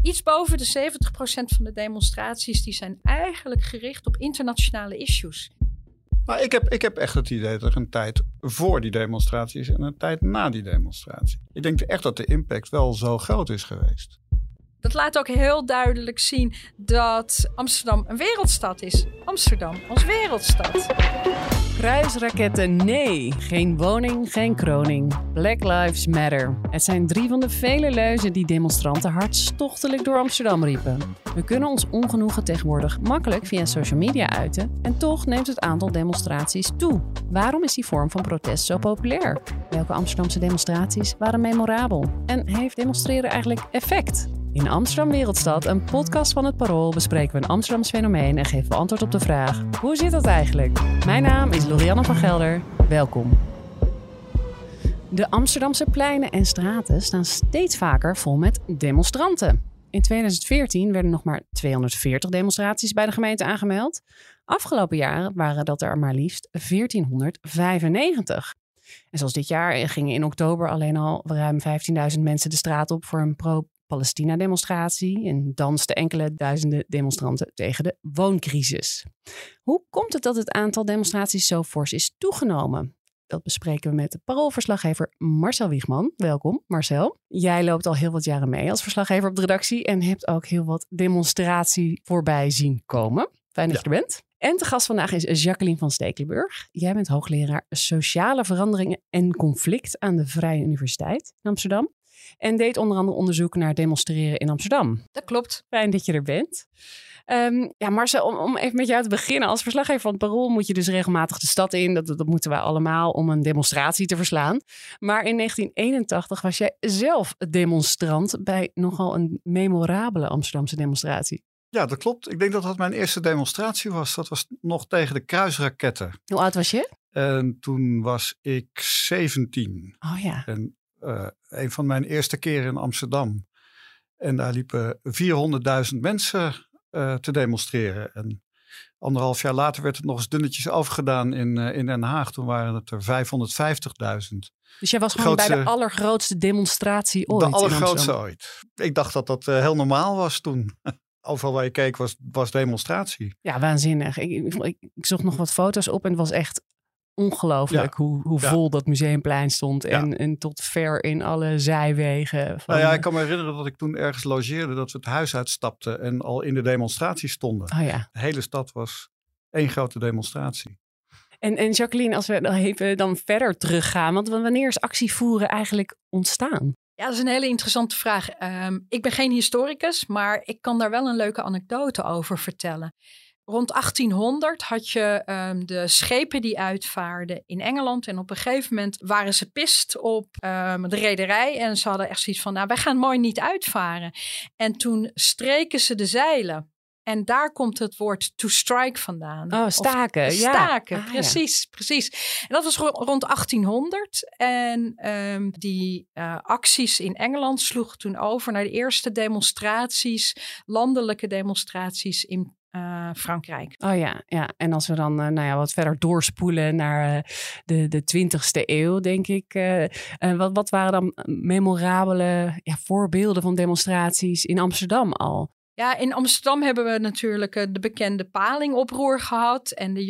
iets boven de 70% van de demonstraties die zijn eigenlijk gericht op internationale issues. Maar ik heb echt het idee dat er een tijd voor die demonstraties en een tijd na die demonstratie. Ik denk echt dat de impact wel zo groot is geweest. Dat laat ook heel duidelijk zien dat Amsterdam een wereldstad is. Amsterdam als wereldstad. Kruisraketten, nee. Geen woning, geen kroning. Black Lives Matter. Het zijn 3 van de vele leuzen die demonstranten hartstochtelijk door Amsterdam riepen. We kunnen ons ongenoegen tegenwoordig makkelijk via social media uiten. En toch neemt het aantal demonstraties toe. Waarom is die vorm van protest zo populair? Welke Amsterdamse demonstraties waren memorabel? En heeft demonstreren eigenlijk effect? In Amsterdam Wereldstad, een podcast van het Parool, bespreken we een Amsterdams fenomeen en geven we antwoord op de vraag: hoe zit dat eigenlijk? Mijn naam is Lorianne van Gelder. Welkom. De Amsterdamse pleinen en straten staan steeds vaker vol met demonstranten. In 2014 werden nog maar 240 demonstraties bij de gemeente aangemeld. Afgelopen jaren waren dat er maar liefst 1495. En zoals dit jaar gingen in oktober alleen al ruim 15.000 mensen de straat op voor een pro-Palestina-demonstratie en dansten enkele duizenden demonstranten tegen de wooncrisis. Hoe komt het dat het aantal demonstraties zo fors is toegenomen? Dat bespreken we met de Paroolverslaggever Marcel Wiegman. Welkom, Marcel. Jij loopt al heel wat jaren mee als verslaggever op de redactie en hebt ook heel wat demonstratie voorbij zien komen. Fijn dat je er bent. En te gast vandaag is Jacqueline van Stekelenburg. Jij bent hoogleraar Sociale Veranderingen en Conflict aan de Vrije Universiteit in Amsterdam. En deed onder andere onderzoek naar demonstreren in Amsterdam. Dat klopt. Fijn dat je er bent. Marcel, om even met jou te beginnen. Als verslaggever van het Parool moet je dus regelmatig de stad in. Dat moeten wij allemaal om een demonstratie te verslaan. Maar in 1981 was jij zelf demonstrant bij nogal een memorabele Amsterdamse demonstratie. Ja, dat klopt. Ik denk dat dat mijn eerste demonstratie was. Dat was nog tegen de kruisraketten. Hoe oud was je? En toen was ik 17. Oh ja. En een van mijn eerste keren in Amsterdam. En daar liepen 400.000 mensen te demonstreren. En 1,5 jaar later werd het nog eens dunnetjes overgedaan in Den Haag. Toen waren het er 550.000. Dus jij was gewoon bij de allergrootste demonstratie ooit? De allergrootste ooit. Ik dacht dat dat heel normaal was toen. Overal waar je keek was demonstratie. Ja, waanzinnig. Ik zocht nog wat foto's op en het was echt ongelooflijk hoe vol dat museumplein stond. En tot ver in alle zijwegen. Nou ja, ik kan me herinneren dat ik toen ergens logeerde. Dat we het huis uitstapten en al in de demonstratie stonden. Oh ja. De hele stad was één grote demonstratie. En Jacqueline, als we even dan verder teruggaan. Want wanneer is actievoeren eigenlijk ontstaan? Ja, dat is een hele interessante vraag. Ik ben geen historicus, maar ik kan daar wel een leuke anekdote over vertellen. Rond 1800 had je de schepen die uitvaarden in Engeland. En op een gegeven moment waren ze pist op de rederij. En ze hadden echt zoiets van, wij gaan mooi niet uitvaren. En toen streken ze de zeilen. En daar komt het woord to strike vandaan. Oh, staken. Staken, precies. En dat was rond 1800. En die acties in Engeland sloegen toen over naar de eerste demonstraties, landelijke demonstraties in Frankrijk. Oh ja. En als we dan wat verder doorspoelen naar de 20e eeuw, denk ik. Wat waren dan memorabele voorbeelden van demonstraties in Amsterdam al? Ja, in Amsterdam hebben we natuurlijk de bekende Palingoproer gehad en de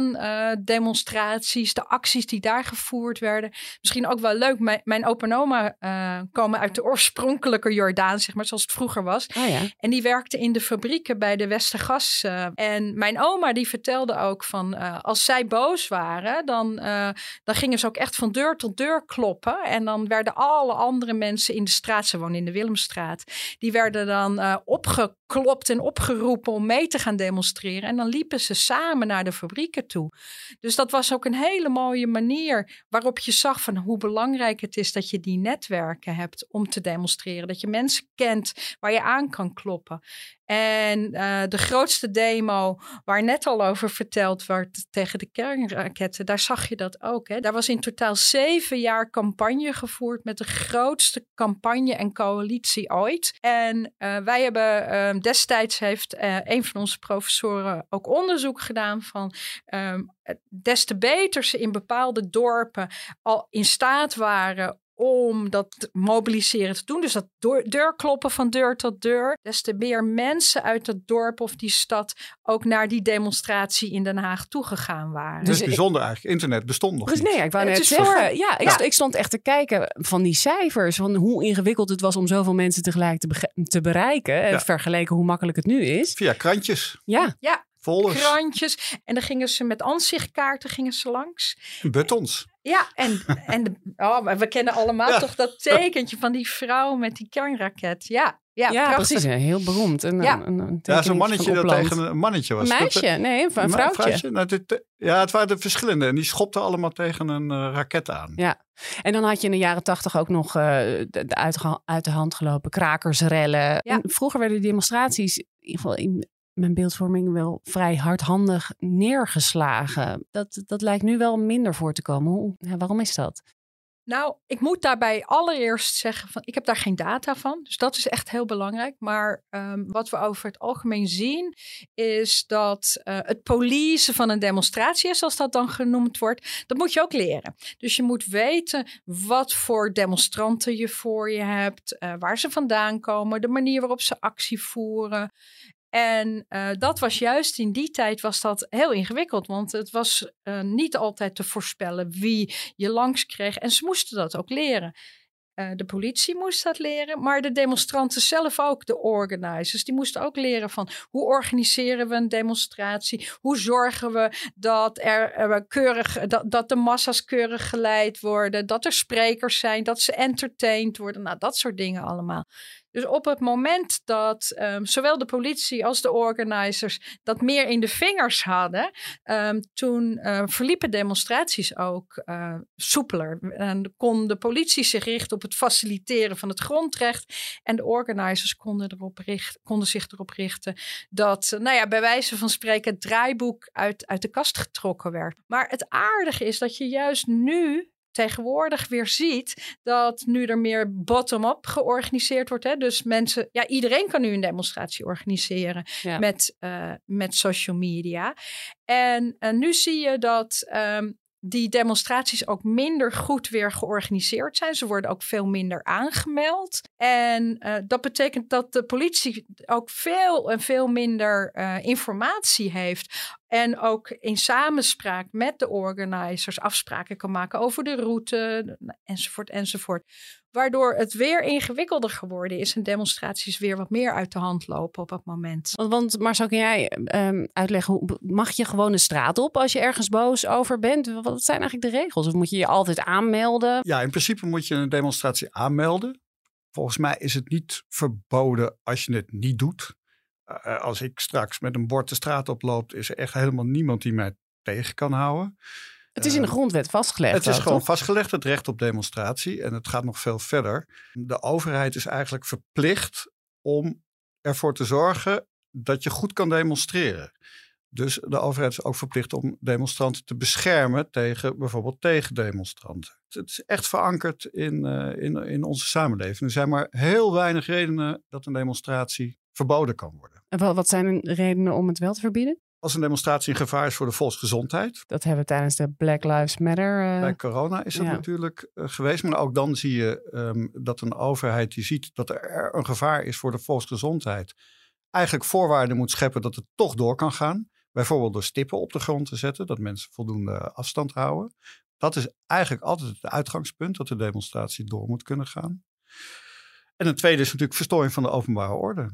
Jordaan-demonstraties, de acties die daar gevoerd werden. Misschien ook wel leuk, mijn opa en oma komen uit de oorspronkelijke Jordaan, zeg maar, zoals het vroeger was. Oh ja. En die werkten in de fabrieken bij de Westergas. En mijn oma die vertelde ook van, als zij boos waren, dan gingen ze ook echt van deur tot deur kloppen. En dan werden alle andere mensen in de straat, ze woonden in de Willemstraat, die werden dan opgeklopt en opgeroepen om mee te gaan demonstreren. En dan liepen ze samen naar de fabrieken toe. Dus dat was ook een hele mooie manier waarop je zag van hoe belangrijk het is dat je die netwerken hebt om te demonstreren. Dat je mensen kent waar je aan kan kloppen. En de grootste demo waar net al over verteld werd tegen de kernraketten, daar zag je dat ook. Hè? Daar was in totaal 7 jaar campagne gevoerd met de grootste campagne en coalitie ooit. En wij hebben destijds heeft een van onze professoren ook onderzoek gedaan van des te beter ze in bepaalde dorpen al in staat waren om dat mobiliseren te doen. Dus dat deurkloppen van deur tot deur. Des te meer mensen uit het dorp of die stad ook naar die demonstratie in Den Haag toegegaan waren. Het is bijzonder eigenlijk. Internet bestond nog niet. Nee, ik wou net zeggen. Ik stond echt te kijken van die cijfers. Van hoe ingewikkeld het was om zoveel mensen tegelijk te bereiken. En vergeleken hoe makkelijk het nu is. Via krantjes. Ja. Folders. Krantjes. En dan gingen ze met ansichtkaarten langs. Buttons. Ja, we kennen allemaal toch dat tekentje van die vrouw met die kernraket. Ja, precies. Heel beroemd. Zo'n mannetje dat tegen een mannetje was. Een meisje? Een vrouwtje. Het waren de verschillende. En die schopten allemaal tegen een raket aan. Ja. En dan had je in de jaren 80 ook nog de uit de hand gelopen krakersrellen. Ja. En vroeger werden demonstraties, in ieder geval in mijn beeldvorming, wel vrij hardhandig neergeslagen. Dat lijkt nu wel minder voor te komen. Waarom is dat? Nou, ik moet daarbij allereerst zeggen, ik heb daar geen data van. Dus dat is echt heel belangrijk. Maar wat we over het algemeen zien, is dat het policen van een demonstratie, zoals dat dan genoemd wordt, dat moet je ook leren. Dus je moet weten wat voor demonstranten je voor je hebt, waar ze vandaan komen, de manier waarop ze actie voeren. En dat was juist in die tijd was dat heel ingewikkeld. Want het was niet altijd te voorspellen wie je langs kreeg. En ze moesten dat ook leren. De politie moest dat leren. Maar de demonstranten zelf ook, de organizers. Die moesten ook leren van hoe organiseren we een demonstratie. Hoe zorgen we dat dat de massa's keurig geleid worden. Dat er sprekers zijn. Dat ze entertained worden. Nou, dat soort dingen allemaal. Dus op het moment dat zowel de politie als de organizers dat meer in de vingers hadden, toen verliepen demonstraties ook soepeler. En kon de politie zich richten op het faciliteren van het grondrecht en de organizers konden zich erop richten dat, bij wijze van spreken, het draaiboek uit de kast getrokken werd. Maar het aardige is dat je juist nu tegenwoordig weer ziet dat nu er meer bottom-up georganiseerd wordt. Hè? Dus iedereen kan nu een demonstratie organiseren met social media. En nu zie je dat die demonstraties ook minder goed weer georganiseerd zijn. Ze worden ook veel minder aangemeld. En dat betekent dat de politie ook veel minder informatie heeft. En ook in samenspraak met de organizers afspraken kan maken over de route, enzovoort. Waardoor het weer ingewikkelder geworden is en demonstraties weer wat meer uit de hand lopen op het moment. Want Marcel, kan jij uitleggen, mag je gewoon de straat op als je ergens boos over bent? Wat zijn eigenlijk de regels? Of moet je je altijd aanmelden? Ja, in principe moet je een demonstratie aanmelden. Volgens mij is het niet verboden als je het niet doet. Als ik straks met een bord de straat oploop, is er echt helemaal niemand die mij tegen kan houden. Het is in de grondwet vastgelegd. Het is gewoon vastgelegd, het recht op demonstratie. En het gaat nog veel verder. De overheid is eigenlijk verplicht om ervoor te zorgen dat je goed kan demonstreren. Dus de overheid is ook verplicht om demonstranten te beschermen tegen bijvoorbeeld tegendemonstranten. Het is echt verankerd in onze samenleving. Er zijn maar heel weinig redenen dat een demonstratie verboden kan worden. En wat zijn de redenen om het wel te verbieden? Als een demonstratie een gevaar is voor de volksgezondheid. Dat hebben we tijdens de Black Lives Matter. Bij corona is dat natuurlijk geweest. Maar ook dan zie je dat een overheid die ziet dat er een gevaar is voor de volksgezondheid, eigenlijk voorwaarden moet scheppen dat het toch door kan gaan. Bijvoorbeeld door stippen op de grond te zetten, dat mensen voldoende afstand houden. Dat is eigenlijk altijd het uitgangspunt, dat de demonstratie door moet kunnen gaan. En een tweede is natuurlijk verstoring van de openbare orde.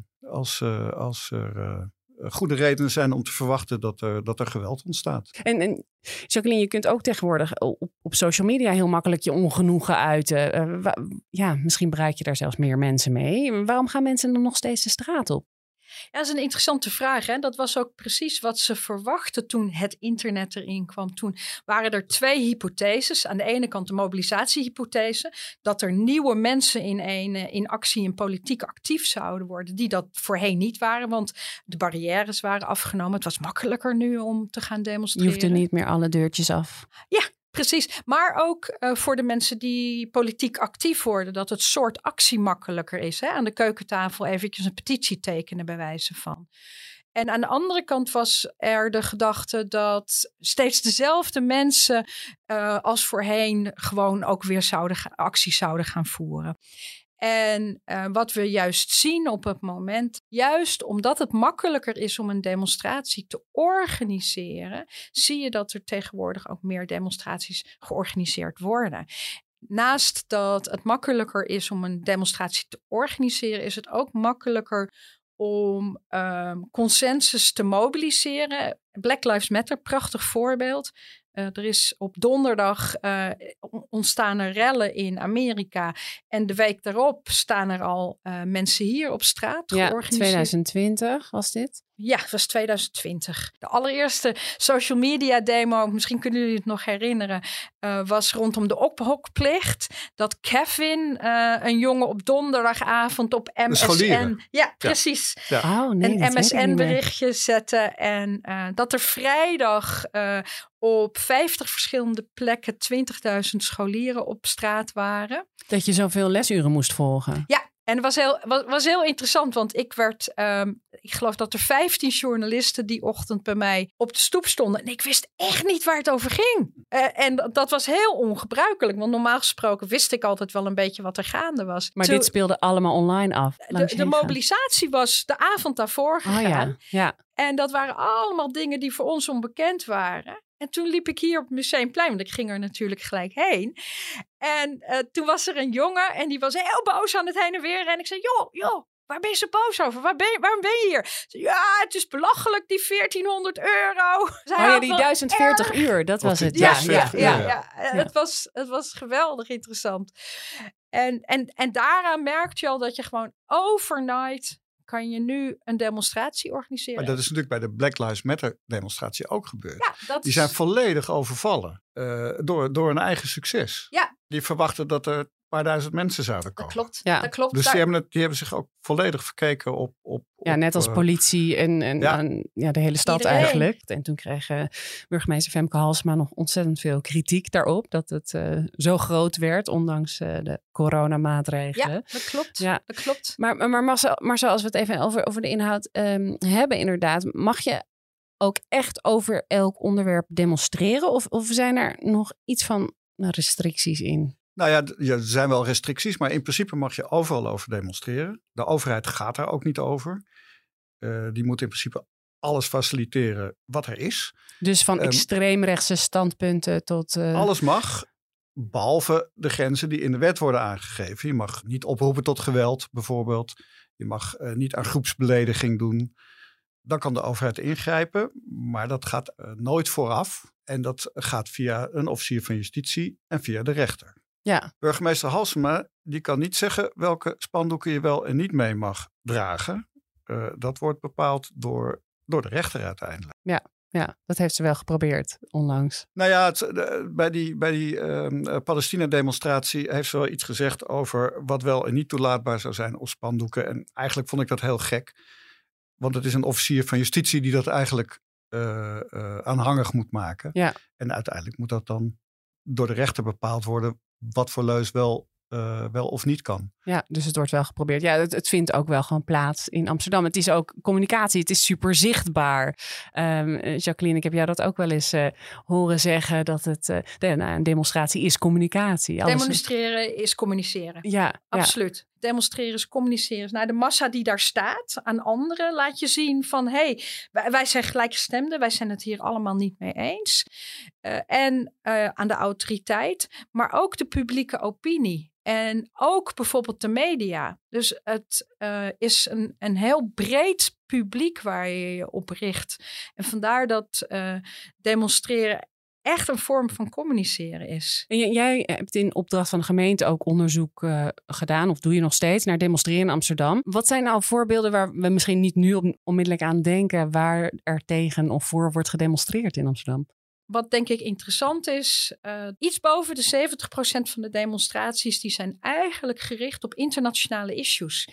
Als er goede redenen zijn om te verwachten dat er geweld ontstaat. En Jacqueline, je kunt ook tegenwoordig op social media heel makkelijk je ongenoegen uiten. Misschien bereik je daar zelfs meer mensen mee. Waarom gaan mensen dan nog steeds de straat op? Ja, dat is een interessante vraag. Hè? Dat was ook precies wat ze verwachten toen het internet erin kwam. Toen waren er 2 hypotheses. Aan de ene kant de mobilisatiehypothese. Dat er nieuwe mensen in actie en politiek actief zouden worden. Die dat voorheen niet waren. Want de barrières waren afgenomen. Het was makkelijker nu om te gaan demonstreren. Je hoeft er niet meer alle deurtjes af. Ja. Precies, maar ook voor de mensen die politiek actief worden, dat het soort actie makkelijker is. Hè? Aan de keukentafel eventjes een petitie tekenen bij wijze van. En aan de andere kant was er de gedachte dat steeds dezelfde mensen als voorheen gewoon ook weer acties zouden gaan voeren. En wat we juist zien op het moment, juist omdat het makkelijker is om een demonstratie te organiseren, zie je dat er tegenwoordig ook meer demonstraties georganiseerd worden. Naast dat het makkelijker is om een demonstratie te organiseren, is het ook makkelijker om consensus te mobiliseren. Black Lives Matter, prachtig voorbeeld. Er is op donderdag ontstaan er rellen in Amerika. En de week daarop staan er al mensen hier op straat georganiseerd. 2020 was dit? Ja, het was 2020. De allereerste social media demo, misschien kunnen jullie het nog herinneren, was rondom de ophokplicht. Dat Kevin, een jongen op donderdagavond op MSN... Ja, precies. Ja. Oh, nee, een MSN-berichtje zette. En dat er vrijdag op 50 verschillende plekken 20.000 scholieren op straat waren. Dat je zoveel lesuren moest volgen. Ja. En het was heel interessant, want ik geloof dat er 15 journalisten die ochtend bij mij op de stoep stonden. En ik wist echt niet waar het over ging. En dat was heel ongebruikelijk, want normaal gesproken wist ik altijd wel een beetje wat er gaande was. Maar dit speelde allemaal online af? De mobilisatie was de avond daarvoor gegaan. Oh ja. En dat waren allemaal dingen die voor ons onbekend waren. En toen liep ik hier op het Museumplein, want ik ging er natuurlijk gelijk heen. En toen was er een jongen en die was heel boos aan het heen en weer. En ik zei, joh, waar ben je zo boos over? Waarom ben je hier? Zei, ja, het is belachelijk, die €1400. Die 1040 uur, dat was het. Ja. Het was geweldig interessant. En daaraan merkte je al dat je gewoon overnight kan je nu een demonstratie organiseren. Maar dat is natuurlijk bij de Black Lives Matter demonstratie ook gebeurd. Ja, die zijn volledig overvallen door een eigen succes. Ja. Die verwachten dat er een paar duizend mensen zouden komen. Dat klopt. Dus die hebben zich ook volledig verkeken op net als politie en de hele stad iedereen. Eigenlijk. En toen kreeg burgemeester Femke Halsema nog ontzettend veel kritiek daarop. Dat het zo groot werd, ondanks de coronamaatregelen. Ja, dat klopt. Maar Marcel, als we het even over de inhoud hebben inderdaad. Mag je ook echt over elk onderwerp demonstreren? Of zijn er nog iets van restricties in? Nou ja, er zijn wel restricties, maar in principe mag je overal over demonstreren. De overheid gaat daar ook niet over. Die moet in principe alles faciliteren wat er is. Dus van extreemrechtse standpunten tot... Alles mag, behalve de grenzen die in de wet worden aangegeven. Je mag niet oproepen tot geweld bijvoorbeeld. Je mag niet aan groepsbelediging doen. Dan kan de overheid ingrijpen, maar dat gaat nooit vooraf. En dat gaat via een officier van justitie en via de rechter. Ja. Burgemeester Halsema, die kan niet zeggen welke spandoeken je wel en niet mee mag dragen. Dat wordt bepaald door de rechter uiteindelijk. Ja, dat heeft ze wel geprobeerd onlangs. Nou ja, bij die Palestina-demonstratie heeft ze wel iets gezegd over wat wel en niet toelaatbaar zou zijn op spandoeken. En eigenlijk vond ik dat heel gek. Want het is een officier van justitie die dat eigenlijk aanhangig moet maken. Ja. En uiteindelijk moet dat dan door de rechter bepaald worden wat voor leus wel of niet kan. Ja, dus het wordt wel geprobeerd. Ja, het vindt ook wel gewoon plaats in Amsterdam. Het is ook communicatie. Het is super zichtbaar. Jacqueline, ik heb jou dat ook wel eens horen zeggen. Dat een demonstratie is communicatie. Demonstreren is communiceren. Ja, absoluut. Ja. Demonstreren is communiceren. Nou, de massa die daar staat aan anderen laat je zien van... hey, wij zijn gelijkgestemden. Wij zijn het hier allemaal niet mee eens. En aan de autoriteit. Maar ook de publieke opinie. En ook bijvoorbeeld de media. Dus het is een heel breed publiek waar je je op richt. En vandaar dat demonstreren echt een vorm van communiceren is. En jij hebt in opdracht van de gemeente ook onderzoek gedaan, of doe je nog steeds, naar demonstreren in Amsterdam. Wat zijn nou voorbeelden waar we misschien niet nu onmiddellijk aan denken, waar er tegen of voor wordt gedemonstreerd in Amsterdam? Wat denk ik interessant is, iets boven de 70% van de demonstraties die zijn eigenlijk gericht op internationale issues.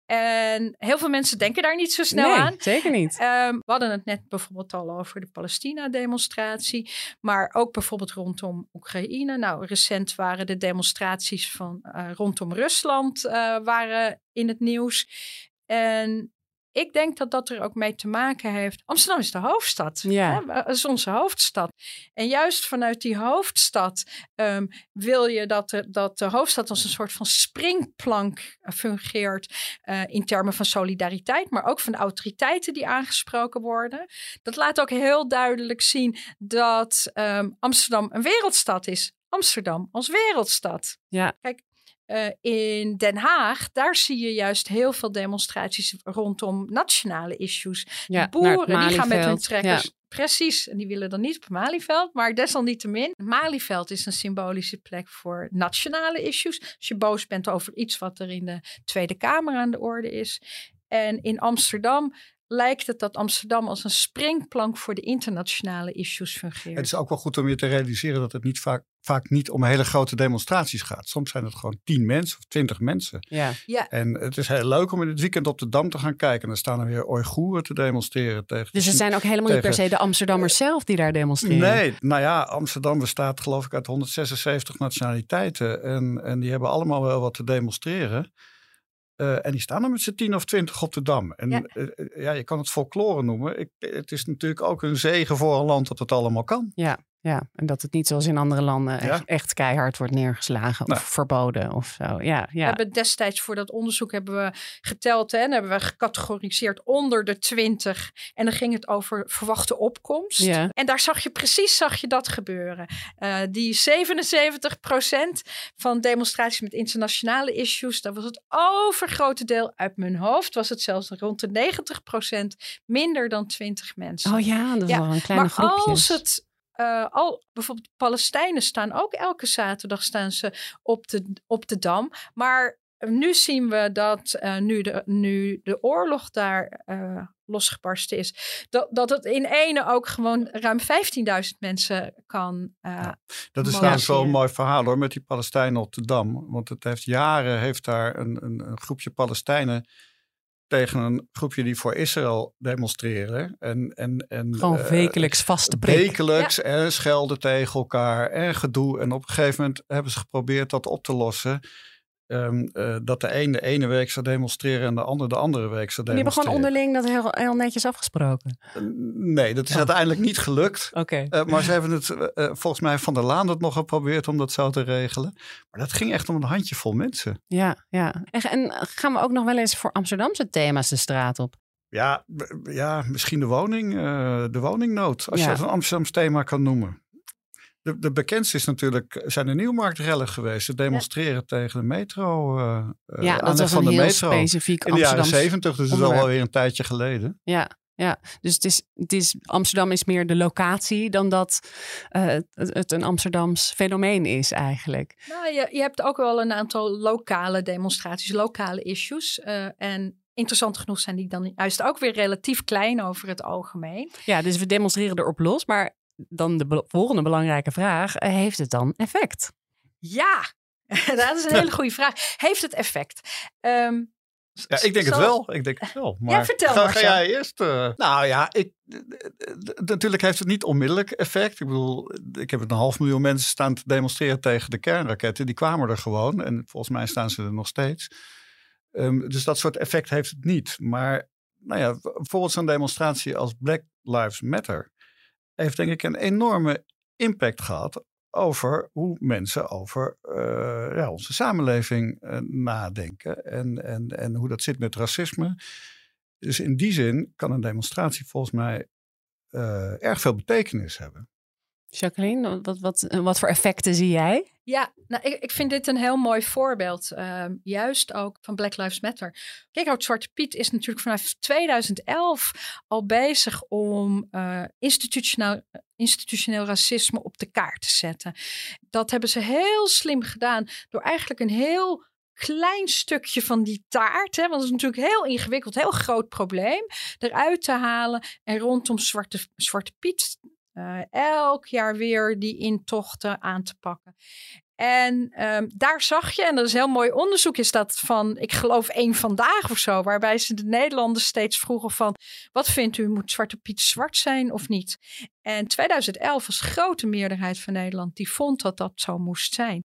En heel veel mensen denken daar niet zo snel aan. Nee, zeker niet. We hadden het net bijvoorbeeld al over de Palestina-demonstratie. Maar ook bijvoorbeeld rondom Oekraïne. Nou, recent waren de demonstraties rondom Rusland waren in het nieuws. En ik denk dat dat er ook mee te maken heeft. Amsterdam is de hoofdstad. Ja. Hè? Dat is onze hoofdstad. En juist vanuit die hoofdstad wil je dat de hoofdstad als een soort van springplank fungeert. In termen van solidariteit, maar ook van de autoriteiten die aangesproken worden. Dat laat ook heel duidelijk zien dat Amsterdam een wereldstad is. Amsterdam als wereldstad. Ja. Kijk, in Den Haag, daar zie je juist heel veel demonstraties rondom nationale issues. Ja, Boeren die gaan met hun Malieveld. trekkers. Ja. Precies, en die willen dan niet op het Malieveld, maar desalniettemin. Malieveld is een symbolische plek voor nationale issues. Als je boos bent over iets wat er in de Tweede Kamer aan de orde is. En in Amsterdam lijkt het dat Amsterdam als een springplank voor de internationale issues fungeert. Het is ook wel goed om je te realiseren dat het niet vaak niet om hele grote demonstraties gaat. Soms zijn het gewoon 10 mensen of 20 mensen. Ja. Ja. En het is heel leuk om in het weekend op de Dam te gaan kijken. En dan staan er weer Oeigoeren te demonstreren tegen. Dus het zijn ook helemaal niet per se de Amsterdammers zelf die daar demonstreren. Nee, nou ja, Amsterdam bestaat geloof ik uit 176 nationaliteiten. En die hebben allemaal wel wat te demonstreren. En die staan er met z'n 10 of 20 op de Dam. En je kan het folklore noemen. Het is natuurlijk ook een zegen voor een land dat het allemaal kan. Ja, en dat het niet zoals in andere landen echt keihard wordt neergeslagen of verboden of zo. Ja. We hebben destijds voor dat onderzoek hebben we geteld en hebben we gecategoriseerd onder de 20. En dan ging het over verwachte opkomst. Ja. En daar zag je dat gebeuren. Die 77% van demonstraties met internationale issues, dat was het overgrote deel uit mijn hoofd. Was het zelfs rond de 90%, minder dan 20 mensen. Oh ja, dat is wel een kleine maar groepjes. als het bijvoorbeeld Palestijnen staan ook elke zaterdag staan ze op de Dam. Maar nu zien we dat nu de oorlog daar losgebarsten is, dat het in ene ook gewoon ruim 15.000 mensen kan. Dat is trouwens wel een mooi verhaal hoor, met die Palestijnen op de Dam. Want het heeft jaren daar een groepje Palestijnen tegen een groepje die voor Israël demonstreren. En gewoon wekelijks vaste prik. Wekelijks en schelden tegen elkaar en gedoe. En op een gegeven moment hebben ze geprobeerd dat op te lossen. Dat de ene week zou demonstreren en de andere week zou demonstreren. Die hebben gewoon onderling dat heel netjes afgesproken. Nee, dat is uiteindelijk niet gelukt. Okay. Maar ze hebben het, volgens mij Van der Laan het nog geprobeerd om dat zo te regelen. Maar dat ging echt om een handjevol mensen. Ja. En gaan we ook nog wel eens voor Amsterdamse thema's de straat op? Ja, misschien de woningnood. Als je het een Amsterdams thema kan noemen. De bekendste zijn de Nieuwmarktrellen geweest. Ze demonstreren tegen de metro. Dat was een heel specifiek in de jaren Amsterdams 70, dus dat is alweer een tijdje geleden. Ja, dus Amsterdam is meer de locatie dan dat het een Amsterdams fenomeen is eigenlijk. Nou, je hebt ook wel een aantal lokale demonstraties, lokale issues. En interessant genoeg zijn die dan juist ook weer relatief klein over het algemeen. Ja, dus we demonstreren erop los, maar dan de volgende belangrijke vraag, heeft het dan effect? Ja, dat is een hele goede vraag. Heeft het effect? Ik denk het wel. Maar vertel maar. Ga jij eerst? Natuurlijk heeft het niet onmiddellijk effect. Ik bedoel, ik heb 500.000 mensen staan te demonstreren tegen de kernraketten. Die kwamen er gewoon en volgens mij staan ze er nog steeds. Dus dat soort effect heeft het niet. Maar bijvoorbeeld zo'n demonstratie als Black Lives Matter heeft denk ik een enorme impact gehad over hoe mensen over onze samenleving nadenken en hoe dat zit met racisme. Dus in die zin kan een demonstratie volgens mij erg veel betekenis hebben. Jacqueline, wat voor effecten zie jij? Ja, ik vind dit een heel mooi voorbeeld. Juist ook van Black Lives Matter. Kijk, Zwarte Piet is natuurlijk vanaf 2011 al bezig om institutioneel racisme op de kaart te zetten. Dat hebben ze heel slim gedaan door eigenlijk een heel klein stukje van die taart, want dat is natuurlijk heel ingewikkeld, heel groot probleem, eruit te halen en rondom Zwarte Piet elk jaar weer die intochten aan te pakken. En daar zag je, en dat is een heel mooi onderzoek, is dat van, ik geloof Eén Vandaag of zo, waarbij ze de Nederlanders steeds vroegen van, wat vindt u, moet Zwarte Piet zwart zijn of niet? En 2011 was de grote meerderheid van Nederland die vond dat dat zo moest zijn.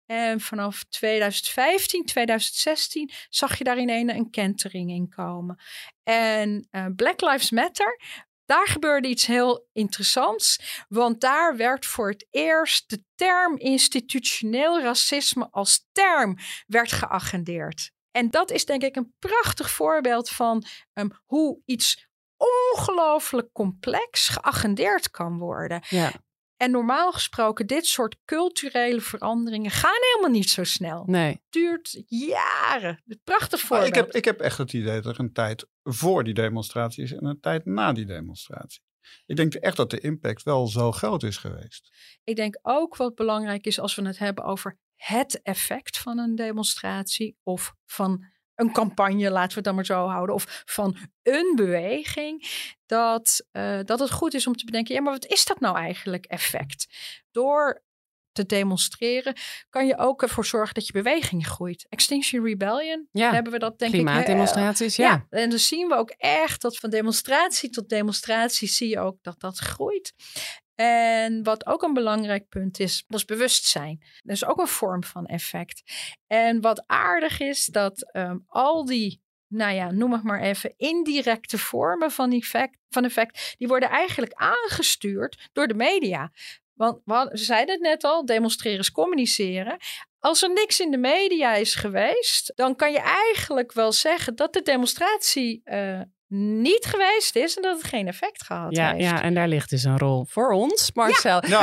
En vanaf 2015, 2016 zag je daar ineens een kentering in komen. En Black Lives Matter, daar gebeurde iets heel interessants. Want daar werd voor het eerst de term institutioneel racisme als term werd geagendeerd. En dat is denk ik een prachtig voorbeeld van hoe iets ongelooflijk complex geagendeerd kan worden. Ja. En normaal gesproken, dit soort culturele veranderingen gaan helemaal niet zo snel. Nee. Het duurt jaren. Een prachtig voorbeeld. Ik heb echt het idee dat er een tijd voor die demonstratie is en een tijd na die demonstratie. Ik denk echt dat de impact wel zo groot is geweest. Ik denk ook wat belangrijk is als we het hebben over het effect van een demonstratie of van een campagne, laten we het dan maar zo houden, of van een beweging, dat het goed is om te bedenken, ja, maar wat is dat nou eigenlijk effect? Door te demonstreren kan je ook ervoor zorgen dat je beweging groeit. Extinction Rebellion, hebben we dat denk ik. Klimaatdemonstraties, ja. En dan zien we ook echt dat van demonstratie tot demonstratie zie je ook dat groeit. En wat ook een belangrijk punt is, dat is bewustzijn. Dat is ook een vorm van effect. En wat aardig is, dat al die, noem het maar even, indirecte vormen van effect, die worden eigenlijk aangestuurd door de media. Want we zeiden het net al, demonstreren is communiceren. Als er niks in de media is geweest, dan kan je eigenlijk wel zeggen dat de demonstratie niet geweest is en dat het geen effect gehad heeft. Ja, en daar ligt dus een rol voor ons, Marcel. Ja.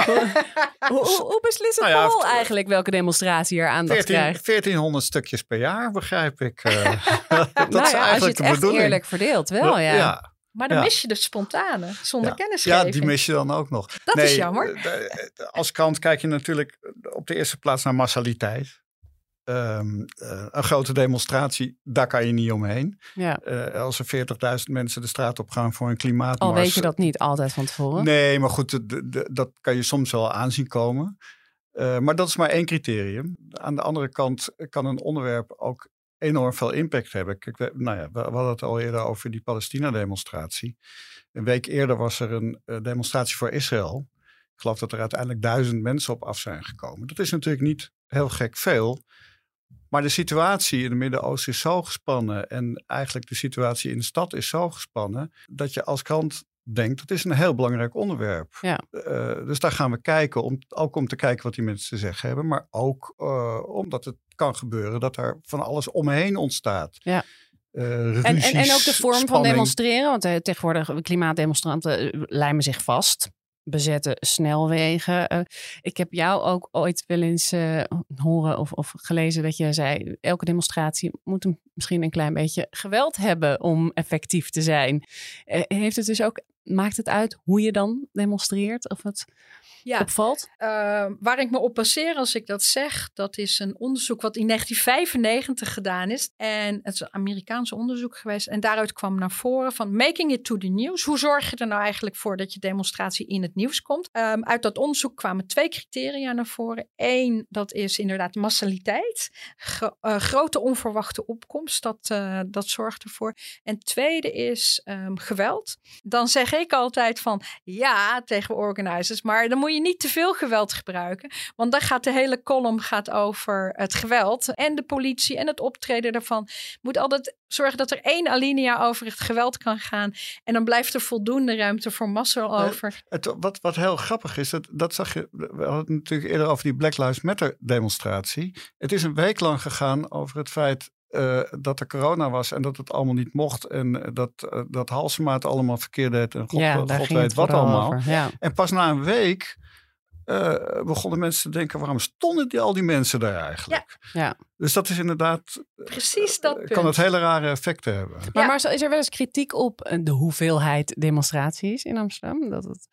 Hoe beslist het Paul eigenlijk welke demonstratie er aandacht krijgt? 1400 stukjes per jaar, begrijp ik. Dat is eigenlijk als je het echt eerlijk verdeelt wel, ja. Maar dan mis je de spontane, zonder kennisgeving. Ja, die mis je dan ook nog. Dat is jammer. Als krant kijk je natuurlijk op de eerste plaats naar massaliteit. Een grote demonstratie, daar kan je niet omheen. Ja. Als er 40.000 mensen de straat op gaan voor een klimaatmars. Al weet je dat niet altijd van tevoren. Nee, maar goed, dat kan je soms wel aanzien komen. Maar dat is maar één criterium. Aan de andere kant kan een onderwerp ook enorm veel impact hebben. Kijk, we hadden het al eerder over die Palestina-demonstratie. Een week eerder was er een demonstratie voor Israël. Ik geloof dat er uiteindelijk 1000 mensen op af zijn gekomen. Dat is natuurlijk niet heel gek veel. Maar de situatie in het Midden-Oosten is zo gespannen. En eigenlijk de situatie in de stad is zo gespannen. Dat je als krant denkt, dat is een heel belangrijk onderwerp. Ja. Dus daar gaan we kijken. Ook om te kijken wat die mensen te zeggen hebben. Maar ook omdat het kan gebeuren dat er van alles omheen ontstaat. Ja. Ruzies, en ook de vorm spanning. Van demonstreren. Want tegenwoordig klimaatdemonstranten lijmen zich vast. Bezetten snelwegen. Ik heb jou ook ooit wel eens horen of gelezen dat je zei, elke demonstratie moet misschien een klein beetje geweld hebben om effectief te zijn. Heeft het dus ook, maakt het uit hoe je dan demonstreert of het opvalt? Waar ik me op baseer als ik dat zeg, dat is een onderzoek wat in 1995 gedaan is. En het is een Amerikaans onderzoek geweest. En daaruit kwam naar voren van making it to the news. Hoe zorg je er nou eigenlijk voor dat je demonstratie in het nieuws komt? Uit dat onderzoek kwamen 2 criteria naar voren. 1, dat is inderdaad massaliteit. Grote onverwachte opkomst, dat zorgt ervoor. En tweede is geweld. Dan zeg ik altijd van ja tegen organizers, maar dan moet je niet te veel geweld gebruiken. Want dan gaat de hele column over het geweld. En de politie en het optreden daarvan moet altijd zorgen dat er 1 alinea over het geweld kan gaan. En dan blijft er voldoende ruimte voor massa over. Wat heel grappig is, dat zag je, we hadden het natuurlijk eerder over die Black Lives Matter demonstratie. Het is een week lang gegaan over het feit dat er corona was en dat het allemaal niet mocht. En dat Halsema het allemaal verkeerd deed. En God weet wat allemaal. Ja. En pas na een week begonnen mensen te denken, waarom stonden al die mensen daar eigenlijk? Ja. Dus dat is inderdaad, precies dat punt. Kan het hele rare effecten hebben. Maar Marcel, is er wel eens kritiek op de hoeveelheid demonstraties in Amsterdam? Dat het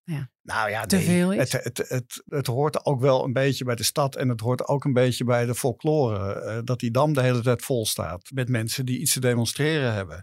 te veel is? Het hoort ook wel een beetje bij de stad en het hoort ook een beetje bij de folklore. Dat die Dam de hele tijd vol staat met mensen die iets te demonstreren hebben.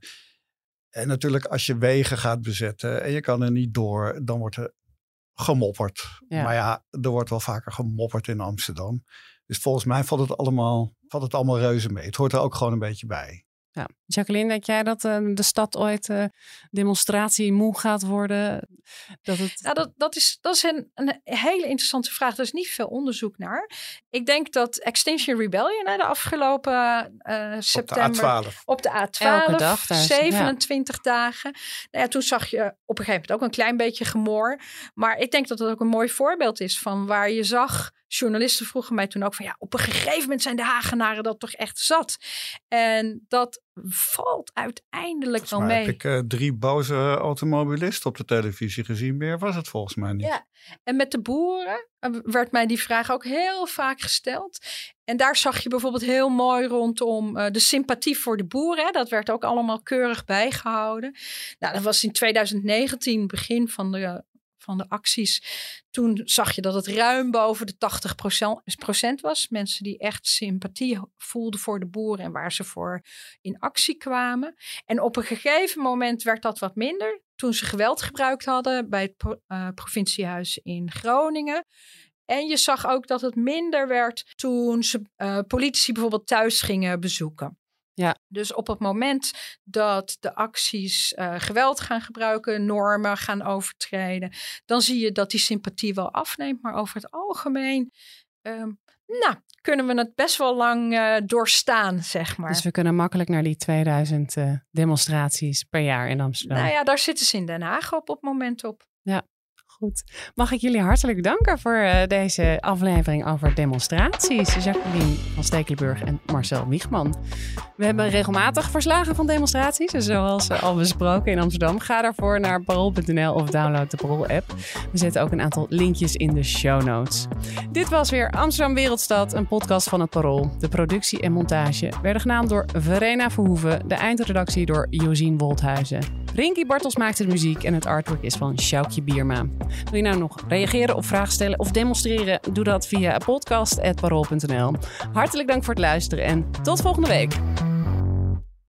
En natuurlijk als je wegen gaat bezetten en je kan er niet door, dan wordt er gemopperd. Ja. Maar er wordt wel vaker gemopperd in Amsterdam. Dus volgens mij valt het allemaal reuze mee. Het hoort er ook gewoon een beetje bij. Ja, Jacqueline, denk jij dat de stad ooit demonstratie moe gaat worden? Dat is een hele interessante vraag. Er is niet veel onderzoek naar. Ik denk dat Extinction Rebellion de afgelopen september... Op de A12. Elke dag 27 dagen. Nou ja, toen zag je op een gegeven moment ook een klein beetje gemor. Maar ik denk dat dat ook een mooi voorbeeld is van waar je zag... Journalisten vroegen mij toen ook van op een gegeven moment zijn de Hagenaren dat toch echt zat. En dat valt uiteindelijk wel mee. Heb ik 3 boze automobilisten op de televisie gezien. Meer was het volgens mij niet. Ja, en met de boeren werd mij die vraag ook heel vaak gesteld. En daar zag je bijvoorbeeld heel mooi rondom de sympathie voor de boeren. Hè. Dat werd ook allemaal keurig bijgehouden. Nou, dat was in 2019, begin van de acties. Toen zag je dat het ruim boven de 80% was. Mensen die echt sympathie voelden voor de boeren en waar ze voor in actie kwamen. En op een gegeven moment werd dat wat minder. Toen ze geweld gebruikt hadden bij het provinciehuis in Groningen. En je zag ook dat het minder werd toen ze politici bijvoorbeeld thuis gingen bezoeken. Ja. Dus op het moment dat de acties geweld gaan gebruiken, normen gaan overtreden, dan zie je dat die sympathie wel afneemt. Maar over het algemeen kunnen we het best wel lang doorstaan, zeg maar. Dus we kunnen makkelijk naar die 2000 demonstraties per jaar in Amsterdam. Nou ja, daar zitten ze in Den Haag op het moment op. Ja. Goed. Mag ik jullie hartelijk danken voor deze aflevering over demonstraties. Jacqueline van Stekelenburg en Marcel Wiegman. We hebben regelmatig verslagen van demonstraties, zoals al besproken in Amsterdam. Ga daarvoor naar parool.nl of download de Parool-app. We zetten ook een aantal linkjes in de show notes. Dit was weer Amsterdam Wereldstad, een podcast van het Parool. De productie en montage werden gedaan door Verena Verhoeven, de eindredactie door Josien Wolthuizen. Rinky Bartels maakte de muziek en het artwork is van Sjoukje Bierma. Wil je nou nog reageren of vragen stellen of demonstreren? Doe dat via podcast@parool.nl. Hartelijk dank voor het luisteren en tot volgende week.